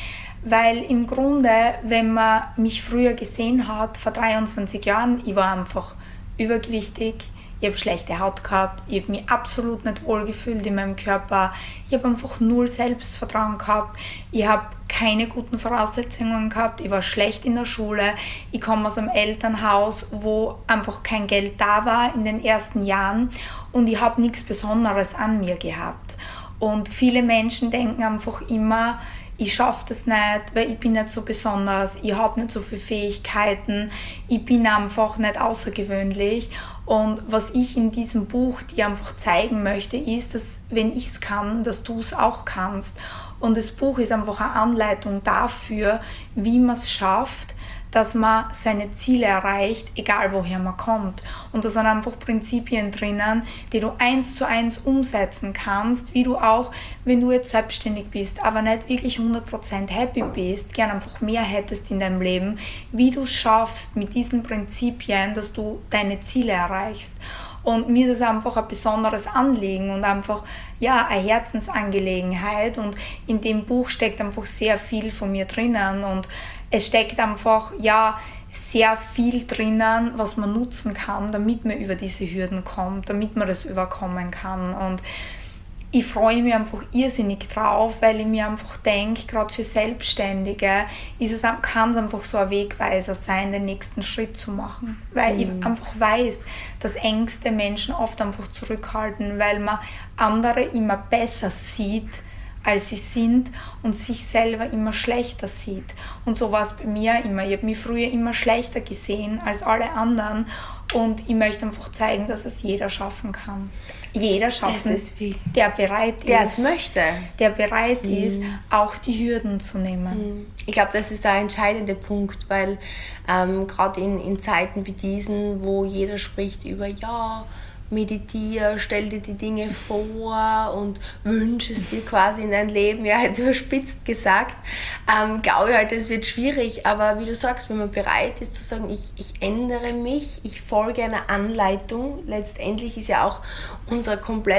Weil im Grunde, wenn man mich früher gesehen hat, vor 23 Jahren, ich war einfach übergewichtig, ich habe schlechte Haut gehabt, ich habe mich absolut nicht wohl gefühlt in meinem Körper, ich habe einfach null Selbstvertrauen gehabt, ich habe keine guten Voraussetzungen gehabt, ich war schlecht in der Schule, ich komme aus einem Elternhaus, wo einfach kein Geld da war in den ersten Jahren und ich habe nichts Besonderes an mir gehabt. Und viele Menschen denken einfach immer, ich schaffe das nicht, weil ich bin nicht so besonders, ich habe nicht so viele Fähigkeiten, ich bin einfach nicht außergewöhnlich. Und was ich in diesem Buch dir einfach zeigen möchte, ist, dass wenn ich es kann, dass du es auch kannst. Und das Buch ist einfach eine Anleitung dafür, wie man es schafft, dass man seine Ziele erreicht, egal woher man kommt. Und da sind einfach Prinzipien drinnen, die du 1:1 umsetzen kannst, wie du auch, wenn du jetzt selbstständig bist, aber nicht wirklich 100% happy bist, gern einfach mehr hättest in deinem Leben, wie du es schaffst mit diesen Prinzipien, dass du deine Ziele erreichst. Und mir ist es einfach ein besonderes Anliegen und einfach eine Herzensangelegenheit. Und in dem Buch steckt einfach sehr viel von mir drinnen und es steckt einfach sehr viel drinnen, was man nutzen kann, damit man über diese Hürden kommt, damit man das überkommen kann. Und ich freue mich einfach irrsinnig drauf, weil ich mir einfach denke, gerade für Selbstständige kann es einfach so ein Wegweiser sein, den nächsten Schritt zu machen. Weil ich einfach weiß, dass Ängste Menschen oft einfach zurückhalten, weil man andere immer besser sieht als sie sind und sich selber immer schlechter sieht. Und so war es bei mir immer. Ich habe mich früher immer schlechter gesehen als alle anderen und ich möchte einfach zeigen, dass es jeder schaffen kann. Jeder schaffen, der bereit ist. Der es möchte. Der bereit ist, auch die Hürden zu nehmen. Ich glaube, das ist der entscheidende Punkt, weil gerade in Zeiten wie diesen, wo jeder spricht über, ja, meditiere, stell dir die Dinge vor und wünsche es dir quasi in dein Leben, ja, jetzt überspitzt gesagt, glaube ich halt, es wird schwierig, aber wie du sagst, wenn man bereit ist zu sagen, ich ändere mich, ich folge einer Anleitung, letztendlich ist ja auch unser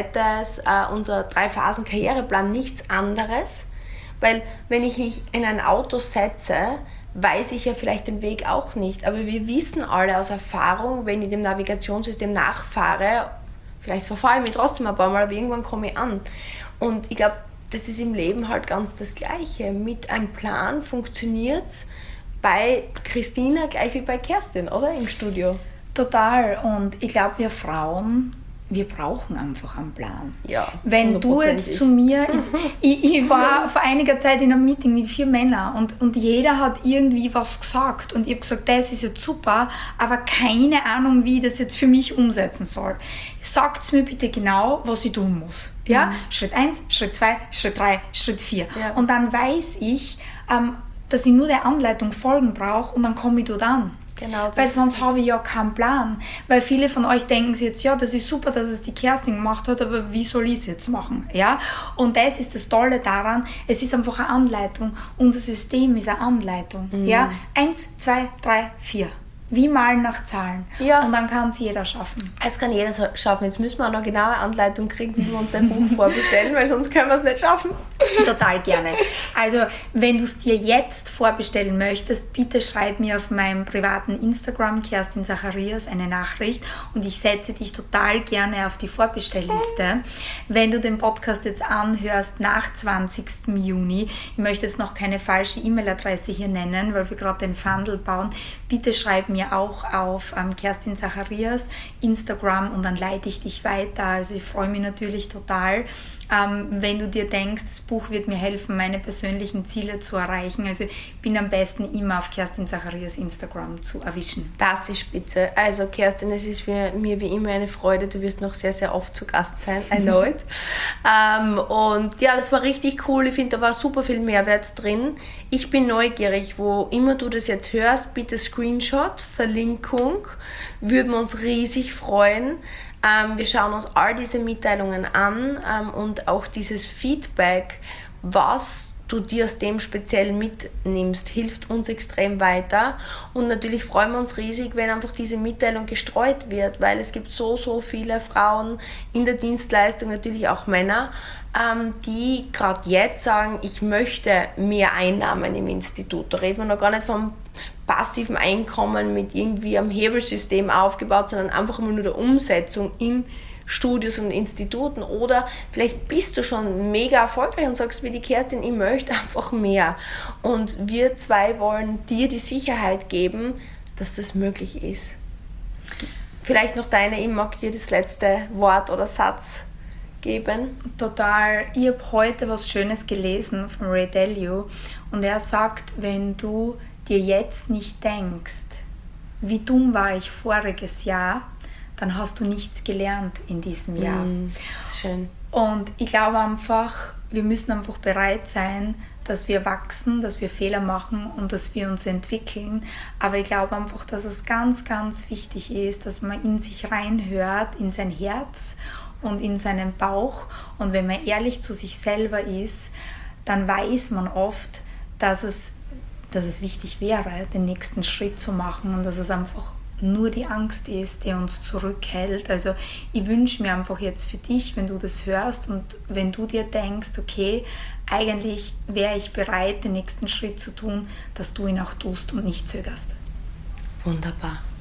3-Phasen-Karriereplan nichts anderes, weil wenn ich mich in ein Auto setze, weiß ich ja vielleicht den Weg auch nicht. Aber wir wissen alle aus Erfahrung, wenn ich dem Navigationssystem nachfahre, vielleicht verfahre ich mich trotzdem ein paar Mal, aber irgendwann komme ich an. Und ich glaube, das ist im Leben halt ganz das Gleiche. Mit einem Plan funktioniert es bei Christina gleich wie bei Kerstin, oder? Im Studio. Total. Und ich glaube, wir Frauen, wir brauchen einfach einen Plan. Ja, wenn du jetzt zu mir, ich war vor einiger Zeit in einem Meeting mit 4 Männern und jeder hat irgendwie was gesagt und ich habe gesagt, das ist jetzt super, aber keine Ahnung, wie ich das jetzt für mich umsetzen soll. Sagt mir bitte genau, was ich tun muss. Ja? Schritt 1, Schritt 2, Schritt 3, Schritt 4. Ja. Und dann weiß ich, dass ich nur der Anleitung folgen brauche und dann komme ich dort an. Genau, weil sonst habe ich ja keinen Plan. Weil viele von euch denken sich jetzt, ja, das ist super, dass es die Kerstin gemacht hat, aber wie soll ich es jetzt machen? Ja? Und das ist das Tolle daran, es ist einfach eine Anleitung. Unser System ist eine Anleitung. Ja? 1, 2, 3, 4. Wie malen nach Zahlen. Ja. Und dann kann es jeder schaffen. Es kann jeder schaffen. Jetzt müssen wir auch noch eine genaue Anleitung kriegen, wie wir uns dein Buch vorbestellen, weil sonst können wir es nicht schaffen. Total gerne. Also, wenn du es dir jetzt vorbestellen möchtest, bitte schreib mir auf meinem privaten Instagram, Kerstin Zacharias, eine Nachricht und ich setze dich total gerne auf die Vorbestellliste. Wenn du den Podcast jetzt anhörst nach 20. Juni, ich möchte jetzt noch keine falsche E-Mail-Adresse hier nennen, weil wir gerade den Funnel bauen, bitte schreib mir auch auf Kerstin Zacharias Instagram und dann leite ich dich weiter. Also ich freue mich natürlich total, wenn du dir denkst, das Buch wird mir helfen, meine persönlichen Ziele zu erreichen. Also ich bin am besten immer auf Kerstin Zacharias Instagram zu erwischen. Das ist spitze. Also Kerstin, es ist für mir wie immer eine Freude. Du wirst noch sehr, sehr oft zu Gast sein. I know it. Und ja, das war richtig cool. Ich finde, da war super viel Mehrwert drin. Ich bin neugierig, wo immer du das jetzt hörst, bitte Screenshot, Verlinkung. Würden wir uns riesig freuen. Wir schauen uns all diese Mitteilungen an und auch dieses Feedback, was du dir aus dem speziell mitnimmst, hilft uns extrem weiter. Und natürlich freuen wir uns riesig, wenn einfach diese Mitteilung gestreut wird, weil es gibt so viele Frauen in der Dienstleistung, natürlich auch Männer, die gerade jetzt sagen, ich möchte mehr Einnahmen im Institut. Da reden wir noch gar nicht vom passiven Einkommen mit irgendwie am Hebelsystem aufgebaut, sondern einfach immer nur der Umsetzung in Studios und Instituten. Oder vielleicht bist du schon mega erfolgreich und sagst wie die Kerstin, ich möchte einfach mehr. Und wir zwei wollen dir die Sicherheit geben, dass das möglich ist. Vielleicht noch ich mag dir das letzte Wort oder Satz geben. Total. Ich habe heute was Schönes gelesen von Ray Dalio und er sagt, wenn du dir jetzt nicht denkst, wie dumm war ich voriges Jahr, dann hast du nichts gelernt in diesem Jahr. Das ist schön. Und ich glaube einfach, wir müssen einfach bereit sein, dass wir wachsen, dass wir Fehler machen und dass wir uns entwickeln. Aber ich glaube einfach, dass es ganz, ganz wichtig ist, dass man in sich reinhört, in sein Herz und in seinen Bauch. Und wenn man ehrlich zu sich selber ist, dann weiß man oft, dass es wichtig wäre, den nächsten Schritt zu machen und dass es einfach nur die Angst ist, die uns zurückhält. Also ich wünsche mir einfach jetzt für dich, wenn du das hörst und wenn du dir denkst, okay, eigentlich wäre ich bereit, den nächsten Schritt zu tun, dass du ihn auch tust und nicht zögerst. Wunderbar.